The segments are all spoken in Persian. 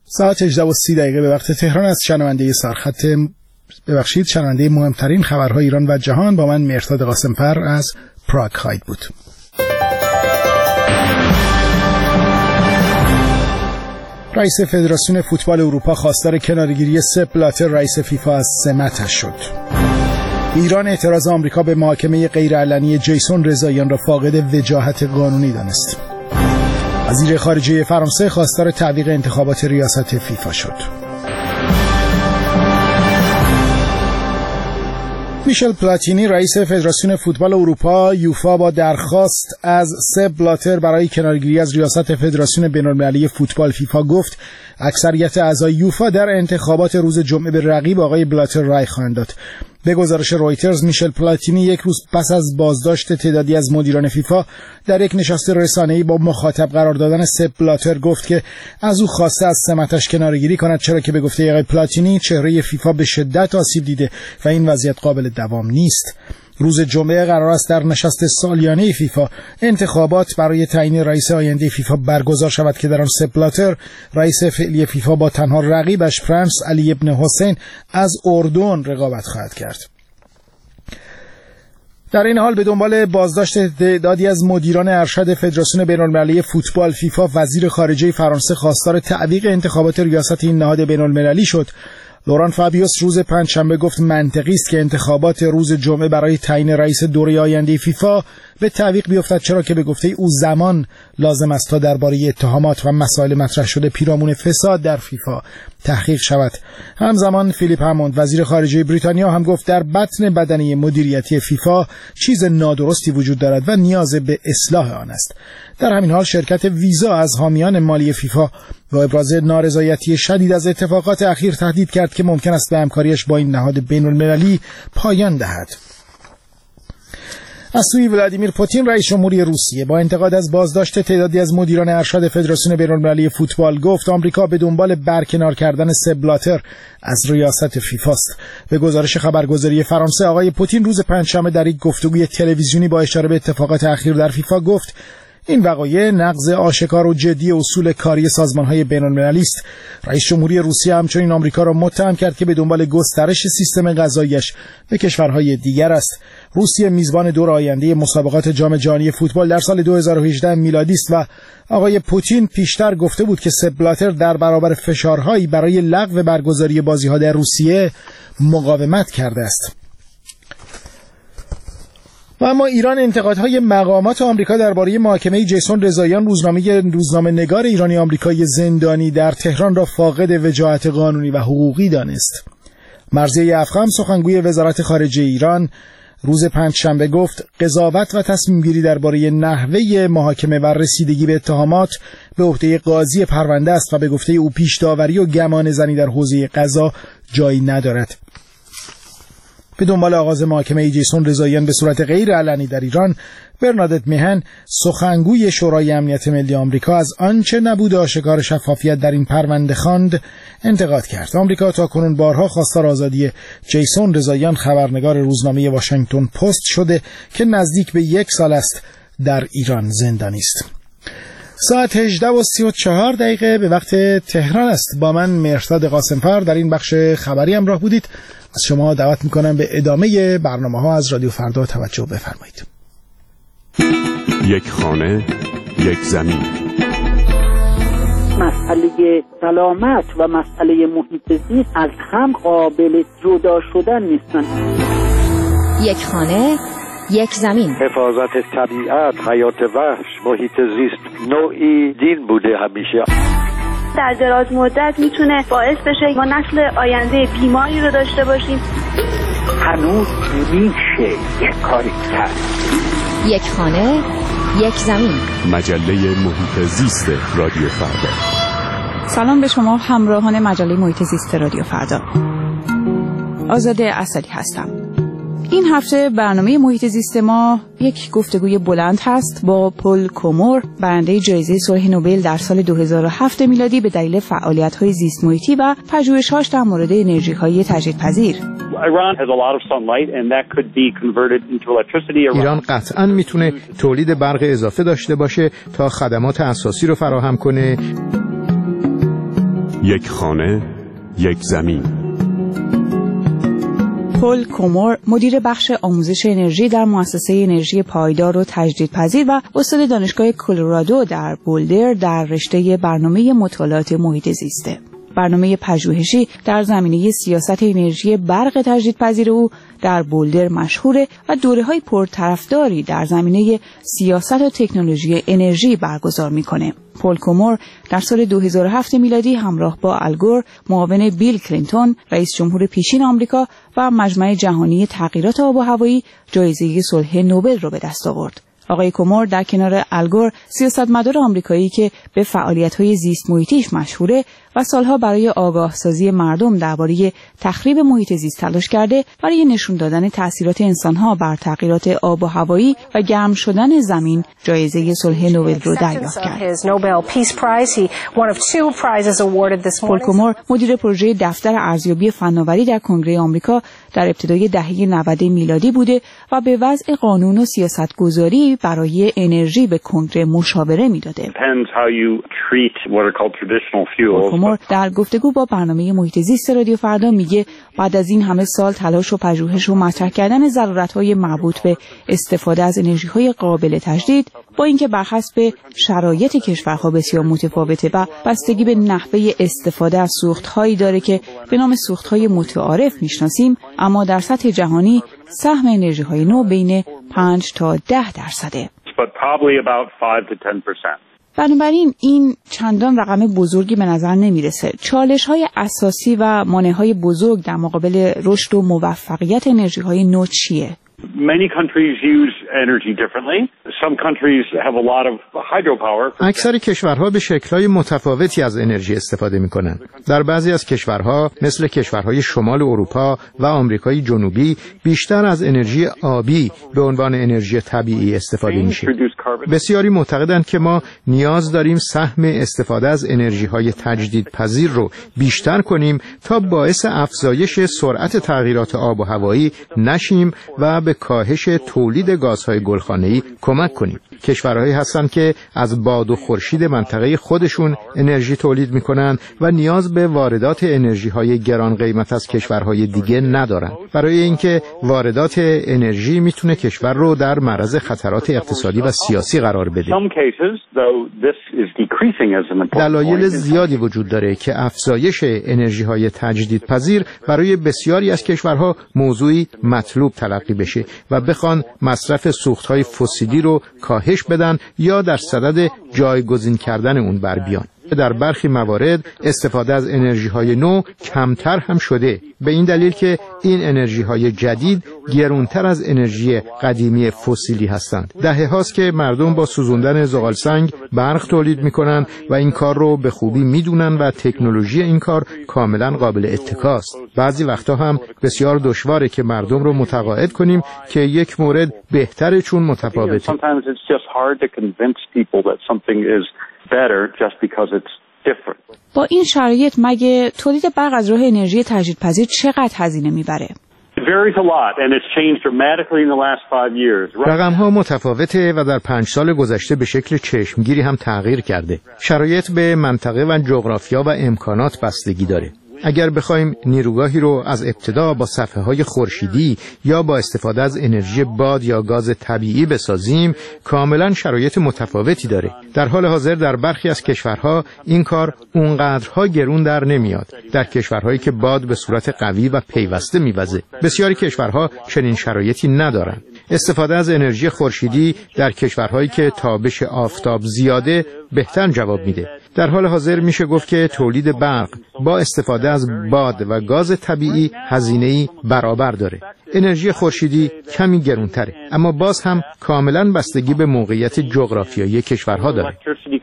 ساعت 18:30 به وقت تهران از شنونده شنونده مهمترین خبرهای ایران و جهان با من مهرداد قاسم‌فر از پراگ خواهید بود. رئیس فدراسیون فوتبال اروپا خواستار کناره‌گیری سپ بلاتر رئیس فیفا از سمتش شد. ایران اعتراض آمریکا به محاکمه غیرعلنی جیسون رضاییان را فاقد وجاهت قانونی دانست. وزیر خارجه فرانسه خواستار تعویق انتخابات ریاست فیفا شد. میشل پلاتینی رئیس فدراسیون فوتبال اروپا یوفا با درخواست از سپ بلاتر برای کناره‌گیری از ریاست فدراسیون بین‌المللی فوتبال فیفا گفت اکثریت اعضای یوفا در انتخابات روز جمعه به رقیب آقای بلاتر رأی خواهند داد. به گزارش رویترز میشل پلاتینی یک روز پس از بازداشت تعدادی از مدیران فیفا در یک نشست رسانه‌ای با مخاطب قرار دادن سپ بلاتر گفت که از او خواسته از سمتش کناره‌گیری کند، چرا که به گفته آقای پلاتینی چهره فیفا به شدت آسیب دیده و این وضعیت قابل دوام نیست. روز جمعه قرار است در نشست سالیانه فیفا انتخابات برای تعیین رئیس آینده فیفا برگزار شود که در آن سپ بلاتر رئیس فعلی فیفا با تنها رقیبش پرنس علی ابن حسین از اردن رقابت خواهد کرد. در این حال به دنبال بازداشت تعدادی از مدیران ارشد فدراسیون بین‌المللی فوتبال فیفا، وزیر خارجه فرانسه خواستار تعویق انتخابات ریاست این نهاد بین‌المللی شد. لوران فابیوس روز پنجشنبه گفت منطقی است که انتخابات روز جمعه برای تعیین رئیس دوره آینده فیفا به تعویق بیفتد، چرا که به گفته او زمان لازم است تا درباره اتهامات و مسائل مطرح شده پیرامون فساد در فیفا تحقیق شود. همزمان فیلیپ هموند وزیر خارجه بریتانیا هم گفت در بطن بدنه مدیریتی فیفا چیز نادرستی وجود دارد و نیاز به اصلاح آن است. در همین حال شرکت ویزا از حامیان مالی فیفا با ابراز نارضایتی شدید از اتفاقات اخیر تهدید کرد که ممکن است به همکاریش با این نهاد بین‌المللی پایان دهد. از سوی ولادیمیر پوتین رئیس جمهوری روسیه با انتقاد از بازداشت تعدادی از مدیران ارشد فدراسیون بین‌المللی فوتبال گفت آمریکا به دنبال برکنار کردن سپ بلاتر از ریاست فیفا است. به گزارش خبرگزاری فرانسه آقای پوتین روز پنجشنبه در یک گفتگوی تلویزیونی با اشاره به اتفاقات اخیر در فیفا گفت این وقایع نقض آشکار و جدی اصول کاری سازمان‌های بین‌المللی است. رئیس جمهوری روسیه همچنین آمریکا را متهم کرد که به دنبال گسترش سیستم قضاییش به کشورهای دیگر است. روسیه میزبان دور آینده مسابقات جام جهانی فوتبال در سال 2018 میلادی است و آقای پوتین پیشتر گفته بود که سپ بلاتر در برابر فشارهایی برای لغو برگزاری بازی‌ها در روسیه مقاومت کرده است. و اما ایران انتقادهای مقامات آمریکا درباره محاکمه جیسون رضاییان روزنامه‌نگار ایرانی آمریکایی زندانی در تهران را فاقد وجاهت قانونی و حقوقی دانست. مرضیه افخم سخنگوی وزارت خارجه ایران روز پنجشنبه گفت قضاوت و تصمیم گیری درباره نحوه محاکمه و رسیدگی به اتهامات به عهده قاضی پرونده است و به گفته او پیش داوری و گمان زنی در حوزه قضا جایی ندارد. به دنبال آغاز محاکمه جیسون رضاییان به صورت غیر علنی در ایران، برنادت مهن سخنگوی شورای امنیت ملی آمریکا از آنچه نبود آشکار شفافیت در این پرونده خواند انتقاد کرد. آمریکا تاکنون بارها خواستار آزادی جیسون رضاییان خبرنگار روزنامه واشنگتن پست شده که نزدیک به 1 سال است در ایران زندانی است. ساعت 18:34 به وقت تهران است. با من مهرداد قاسم‌فر در این بخش خبری همراه بودید. از شما دعوت میکنم به ادامه برنامه‌ها از رادیو فردا توجه بفرمایید. یک خانه، یک زمین. مسئله سلامت و مسئله محیط زیست از هم قابل جدا شدن نیستن. یک خانه، یک زمین. حفاظت طبیعت، حیات وحش، محیط زیست نوعی دین بوده همیشه. در دراز مدت میتونه باعث بشه ما نسل آینده بیماری رو داشته باشیم. هنوز میشه یک کاری کرد. یک خانه، یک زمین. مجله محیط زیست رادیو فردا. سلام به شما همراهان مجله محیط زیست رادیو فردا. آزاده اسدی هستم. این هفته برنامه محیط زیست ما یک گفتگوی بلند هست با پل کومور، برنده جایزه صلح نوبل در سال 2007 میلادی به دلیل فعالیت‌های زیست محیطی و پژوهش‌هاش در مورد انرژی‌های تجدیدپذیر. ایران قطعاً میتونه تولید برق اضافه داشته باشه تا خدمات اساسی رو فراهم کنه. یک خانه، یک زمین. پل کومور، مدیر بخش آموزش انرژی در مؤسسه انرژی پایدار و تجدیدپذیر و استاد دانشگاه کلرادو در بولدر در رشته برنامه مطالعات محیط زیسته. برنامه پژوهشی در زمینه سیاست انرژی برق تجدیدپذیر او در بولدر مشهوره و دوره‌های پرطرفداری در زمینه سیاست و تکنولوژی انرژی برگزار می‌کنه. پل کومور در سال 2007 میلادی همراه با الگور، معاون بیل کلینتون، رئیس جمهور پیشین آمریکا و مجمع جهانی تغییرات آب و هوایی جایزه صلح نوبل را به دست آورد. آقای کومور در کنار الگور سیاستمدار آمریکایی که به فعالیت‌های زیست محیطیش مشهوره و سالها برای آگاهسازی مردم درباره تخریب محیط زیست تلاش کرده، برای نشون دادن تأثیرات انسان‌ها بر تغییرات آب و هوایی و گرم شدن زمین جایزه صلح نوبل رو دریافت کرد. پل کومور مدیر پروژه دفتر ارزیابی فناوری در کنگره آمریکا در ابتدای دهه 90 میلادی بوده و به وضع قانون و سیاستگذاری برای انرژی به کنگره مشاوره میداده. کومور در گفتگو با برنامه محیط زیست رادیو فردا میگه بعد از این همه سال تلاش و پژوهش و مطرح کردن ضرورت‌های مربوط به استفاده از انرژی‌های قابل تجدید، با اینکه برحسب شرایط کشورها بسیار متفاوته و بستگی به نحوه استفاده از سوخت‌هایی داره که به نام سوخت‌های متعارف میشناسیم، اما در سطح جهانی سهم انرژی‌های نو بین 5 تا 10%. بنابراین این چندان رقم بزرگی به نظر نمیرسه. چالش‌های اساسی و مانع‌های بزرگ در مقابل رشد و موفقیت انرژی‌های نو چیه؟ اکثر کشورها به شکل‌های متفاوتی از انرژی استفاده می‌کنند. در بعضی از کشورها مثل کشورهای شمال اروپا و آمریکای جنوبی بیشتر از انرژی آبی به عنوان انرژی طبیعی استفاده میشه. بسیاری معتقدند که ما نیاز داریم سهم استفاده از انرژی‌های تجدیدپذیر رو بیشتر کنیم تا باعث افزایش سرعت تغییرات آب و هوایی نشیم و به کاهش تولید گازهای گلخانه‌ای کمک کنیم. کشورهایی هستند که از باد و خورشید منطقه خودشون انرژی تولید می‌کنند و نیاز به واردات انرژی‌های گران قیمت از کشورهای دیگه ندارند. برای اینکه واردات انرژی میتونه کشور رو در معرض خطرات اقتصادی و سیاسی قرار بده. دلایل زیادی وجود داره که افزایش انرژی‌های تجدیدپذیر برای بسیاری از کشورها موضوعی مطلوب تلقی بشه و بخوان مصرف سوخت‌های فسیلی رو کاهش بدن یا در صدد جایگزین کردن اون بر بیان. در برخی موارد استفاده از انرژی‌های نو کمتر هم شده، به این دلیل که این انرژی‌های جدید گرانتر از انرژی قدیمی فسیلی هستند. دهه‌هاست که مردم با سوزوندن زغالسنگ برق تولید می‌کنند و این کار رو به خوبی می‌دونن و تکنولوژی این کار کاملاً قابل اتکاست. بعضی وقتا هم بسیار دشواره که مردم رو متقاعد کنیم که یک مورد بهتره چون متفاوته. با این شرایط مگه تولید برق از راه انرژی تجدیدپذیر چقدر هزینه میبره؟ رقم‌ها متفاوته و در 5 سال گذشته به شکل چشمگیری هم تغییر کرده. شرایط به منطقه و جغرافیا و امکانات بستگی داره. اگر بخوایم نیروگاهی رو از ابتدا با صفحه‌های خورشیدی یا با استفاده از انرژی باد یا گاز طبیعی بسازیم، کاملا شرایط متفاوتی داره. در حال حاضر در برخی از کشورها این کار اونقدرها گرون در نمیاد. در کشورهایی که باد به صورت قوی و پیوسته میوزه، بسیاری کشورها چنین شرایطی ندارن. استفاده از انرژی خورشیدی در کشورهایی که تابش آفتاب زیاده بهتر جواب میده. در حال حاضر میشه گفت که تولید برق با استفاده از باد و گاز طبیعی هزینه‌ای برابر داره. انرژی خورشیدی کمی گرانتره، اما باز هم کاملا بستگی به موقعیت جغرافیایی کشورها داره.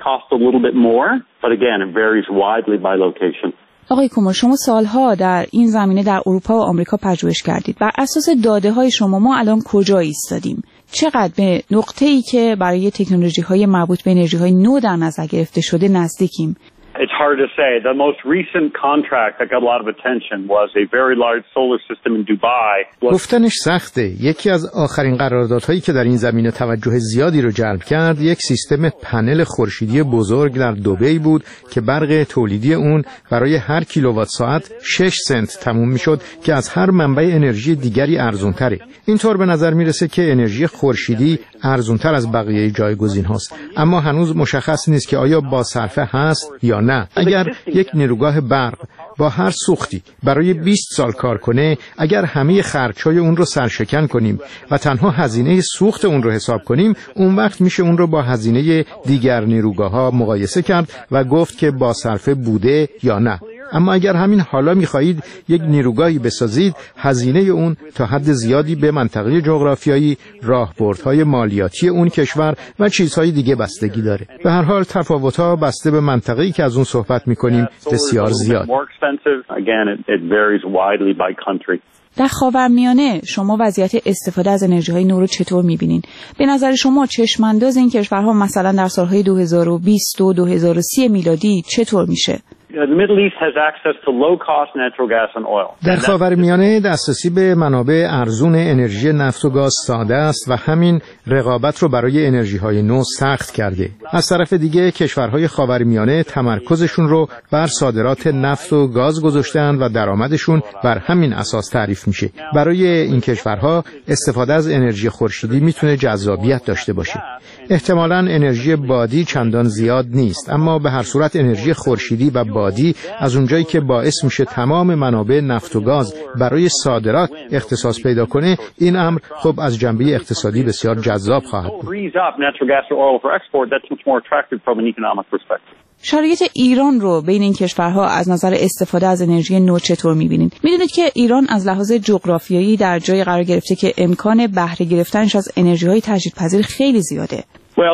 آقای کومور، شما سالها در این زمینه در اروپا و آمریکا پژوهش کردید. بر اساس داده‌های شما ما الان کجا ایستادیم؟ چقدر به نقطه‌ای که برای تکنولوژی‌های مربوط به انرژی‌های نو در نظر گرفته شده نزدیکیم؟ hard to say. The most recent contract that got a lot of attention was a very large solar system in Dubai. گفتنش سخته. یکی از آخرین قراردادهایی که در این زمینه توجه زیادی رو جلب کرد یک سیستم پنل خورشیدی بزرگ در دبی بود که برق تولیدی اون برای هر کیلووات ساعت 6 سنت تموم میشد که از هر منبع انرژی دیگری ارزان‌تره. اینطور به نظر میرسه که انرژی خورشیدی ارزان‌تر از بقیه جایگزین هاست، اما هنوز مشخص نیست که آیا با صرفه هست یا نه. اگر یک نیروگاه برق با هر سوختی برای 20 سال کار کنه، اگر همه خرج‌های اون رو سرشکن کنیم و تنها هزینه سوخت اون رو حساب کنیم، اون وقت میشه اون رو با هزینه دیگر نیروگاه‌ها مقایسه کرد و گفت که با صرفه بوده یا نه. اما اگر همین حالا می‌خواهید یک نیروگاهی بسازید، هزینه اون تا حد زیادی به منطقه جغرافیایی، راهبردهای مالیاتی اون کشور و چیزهای دیگه بستگی داره. به هر حال تفاوت‌ها بسته به منطقه‌ای که از اون صحبت می‌کنیم بسیار زیاد. در خاورمیانه شما وضعیت استفاده از انرژی‌های نو رو چطور می‌بینین؟ به نظر شما چشم‌انداز این کشورها مثلا در سال‌های 2020 و 2030 میلادی چطور میشه؟ در خاورمیانه دسترسی به منابع ارزون انرژی نفت و گاز ساده است و همین رقابت رو برای انرژی‌های نو سخت کرده. از طرف دیگه کشورهای خاورمیانه تمرکزشون رو بر صادرات نفت و گاز گذاشتند و درآمدشون بر همین اساس تعریف میشه. برای این کشورها استفاده از انرژی خورشیدی میتونه جذابیت داشته باشه. احتمالاً انرژی بادی چندان زیاد نیست، اما به هر صورت انرژی خورشیدی و بادی از اونجایی که باعث میشه تمام منابع نفت و گاز برای صادرات اختصاص پیدا کنه، این امر خب از جنبه اقتصادی بسیار جذاب خواهد بود. شرایط ایران رو بین این کشورها از نظر استفاده از انرژی نو چطور می‌بینید؟ می‌دونید که ایران از لحاظ جغرافیایی در جایی قرار گرفته که امکان بهره گرفتنش از انرژی‌های تجدیدپذیر خیلی زیاده.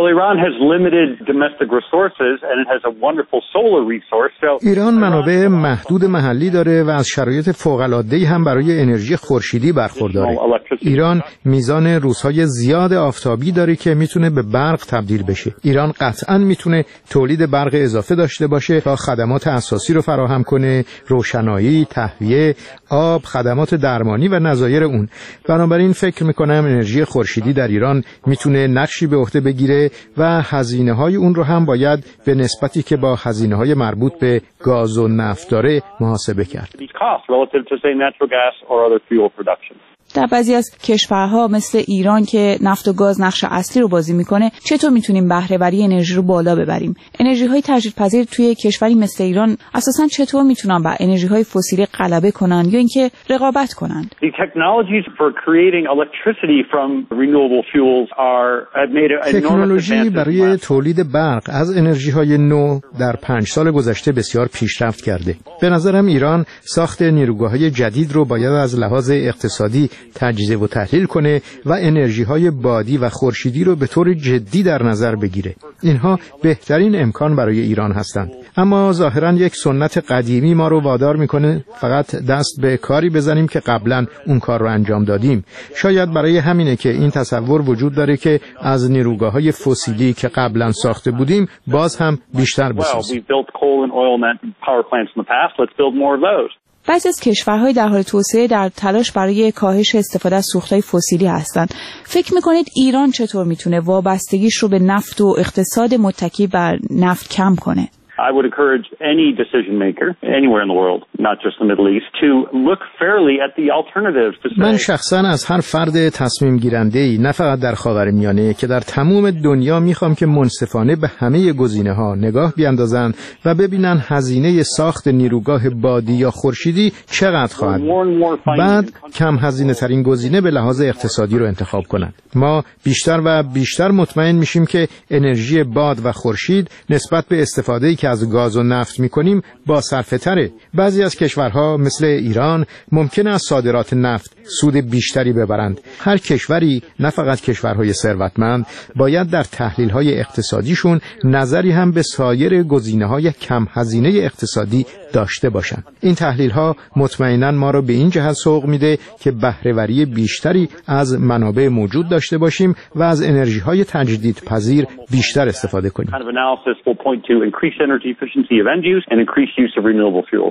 ایران منابع محدود محلی داره و از شرایط فوق‌العاده‌ای هم برای انرژی خورشیدی برخورداره. ایران میزان روزهای زیاد آفتابی داره که میتونه به برق تبدیل بشه. ایران قطعاً میتونه تولید برق اضافه داشته باشه تا خدمات اساسی رو فراهم کنه، روشنایی، تهویه، آب، خدمات درمانی و نظایر اون. بنابراین فکر میکنم انرژی خورشیدی در ایران میتونه نقشی به عهده بگیره و هزینه‌های اون رو هم باید به نسبتی که با هزینه‌های مربوط به گاز و نفت داره محاسبه کرد. در بعضی از کشورها مثل ایران که نفت و گاز نقش اصلی رو بازی میکنه، چطور میتونیم بهره وری انرژی رو بالا ببریم؟ انرژی‌های تجدیدپذیر توی کشوری مثل ایران اساساً چطور میتونن بر انرژی‌های فسیلی غلبه کنن یا اینکه رقابت کنن؟ تکنولوژی برای تولید برق از انرژی‌های نو در 5 سال گذشته بسیار پیشرفت کرده. به نظرم ایران ساخت نیروگاه‌های جدید رو باید از لحاظ اقتصادی تجزیه و تحلیل کنه و انرژی‌های بادی و خورشیدی رو به طور جدی در نظر بگیره. اینها بهترین امکان برای ایران هستند. اما ظاهراً یک سنت قدیمی ما رو وادار میکنه فقط دست به کاری بزنیم که قبلاً اون کار رو انجام دادیم. شاید برای همینه که این تصور وجود داره که از نیروگاه‌های فسیلی که قبلاً ساخته بودیم باز هم بیشتر بسازیم. بعضی از کشورهای در حال توسعه در تلاش برای کاهش استفاده از سوختهای فسیلی هستند. فکر میکنید ایران چطور میتونه وابستگیش رو به نفت و اقتصاد متکی بر نفت کم کنه؟ I would encourage any decision maker anywhere in the world, not just the Middle East, to look fairly at the alternatives. من شخصا از هر فرد تصمیم گیرنده‌ای نه فقط در خاورمیانه که در تمام دنیا میخوام که منصفانه به همه گزینه‌ها نگاه بیاندازن و ببینن هزینه ساخت نیروگاه بادی یا خورشیدی چقدر خواهد بود. بعد کم هزینه ترین گزینه به لحاظ اقتصادی رو انتخاب کنند. ما بیشتر و بیشتر مطمئن میشیم که انرژی باد و خورشید نسبت به استفاده‌ای که از گاز و نفت میکنیم با صرفه تره. بعضی از کشورها مثل ایران ممکنه از صادرات نفت سود بیشتری ببرند. هر کشوری، نه فقط کشورهای ثروتمند، باید در تحلیل‌های اقتصادیشون نظری هم به سایر گزینه‌های کم هزینه اقتصادی داشته باشند. این تحلیل‌ها مطمئناً ما رو به این جهت سوق میده که بهره‌وری بیشتری از منابع موجود داشته باشیم و از انرژی‌های تجدیدپذیر بیشتر استفاده کنیم. energy efficiency of end use and increased use of renewable fuels.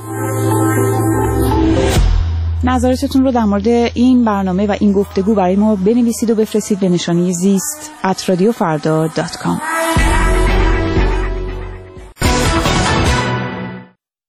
نظراتتون رو در مورد این برنامه و این گفتگو برای ما بنویسید و بفرستید به نشانی زیست@radiofarda.com.